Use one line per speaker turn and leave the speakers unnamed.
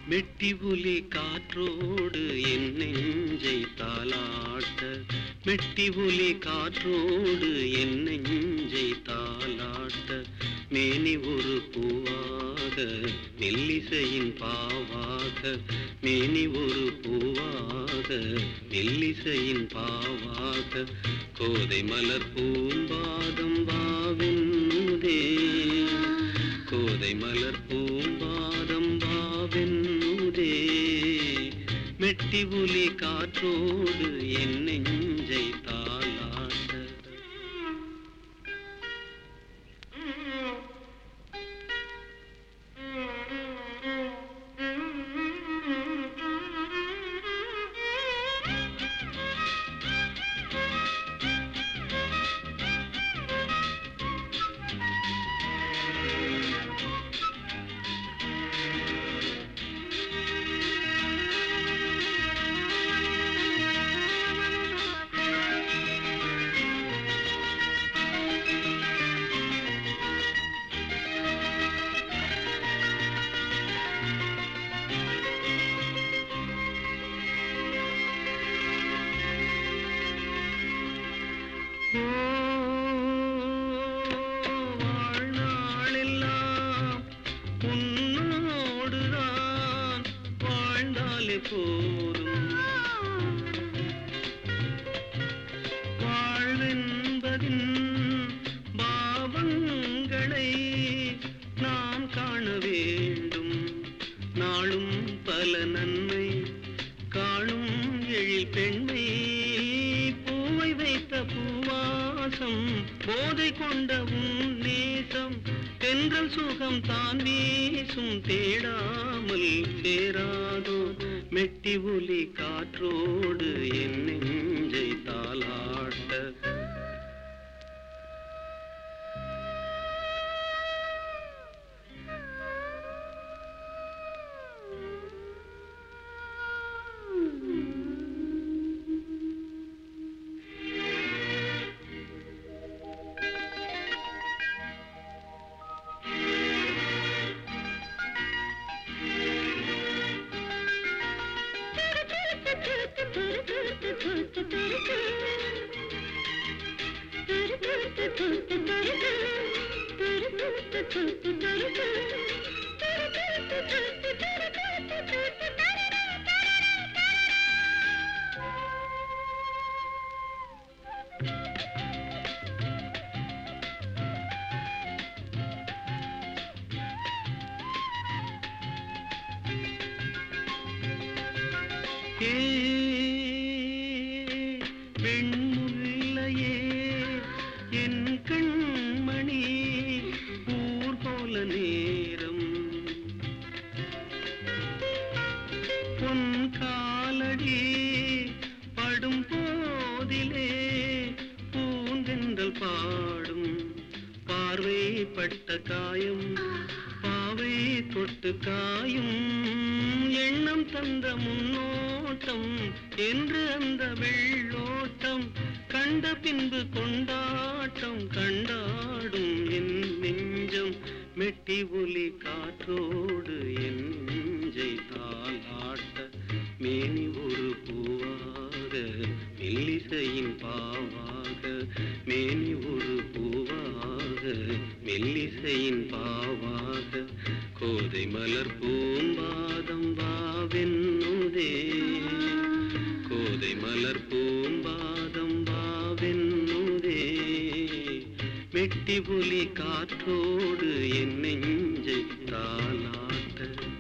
மெட்டி ஒலி காற்றோடு என் நெஞ்சை தாலாட்ட, மெட்டி ஒலி காற்றோடு என் நெஞ்சை தாலாட்ட, மேனி ஒரு பூவாக மெல்லிசையின் பாவாக, மேனி ஒரு பூவாக மெல்லிசையின் பாவாக, கோதை மலர் பூம்பாதம் வாவென்னுதே, கோதை மலர் பூம்பாதம் வாவென்னுதே, மெட்டி ஒலி காற்றோடு என் நெஞ்சை தாலாட்ட. வாழ்நாளெல்லாம் உன்னோடுதான் வாழ்ந்தாலே போதும், வாழ்வென்பதின் பாவங்களை நாம் காண வேண்டும், நாளும் பல நன்மை காணும் எழில் பெண்மை, பூவை வைத்த பூவாசம் போதை கொண்ட உன் நேசம், தென்றல் சுகம் தான் வீசும் தேடாமல் சேராதோ, மெட்டி ஒலி காற்றோடு என் நெஞ்சை தாலாட்ட. வெண்முல்லையே என் கண்மணி, ஊர் போல நேரம் பொன் காலடி படும் போதிலே பூந்தென்றல் பாடும், பார்வை பட்ட காயம் பாவை தொட்டு காயும், எண்ணம் தந்த முன்னோட்டம் என்று அந்த வெள்ளோட்டம், கண்ட பின்பு கொண்டாட்டம் கண்டாடும் என் நெஞ்சம், மெட்டி ஒலி காற்றோடு என் நெஞ்சை தாலாட்ட, மேனி ஒரு பூவாக மெல்லிசையின் பாவாக, மேனி ஒரு பூவாக மெல்லிசையின் பாவாக, கோதை மலர் பூம்பாதம் வாவென்னுதே, கோதை மலர் பூம்பாதம் வாவென்னுதே, மெட்டி ஒலி காற்றோடு என் நெஞ்சை தாலாட்ட.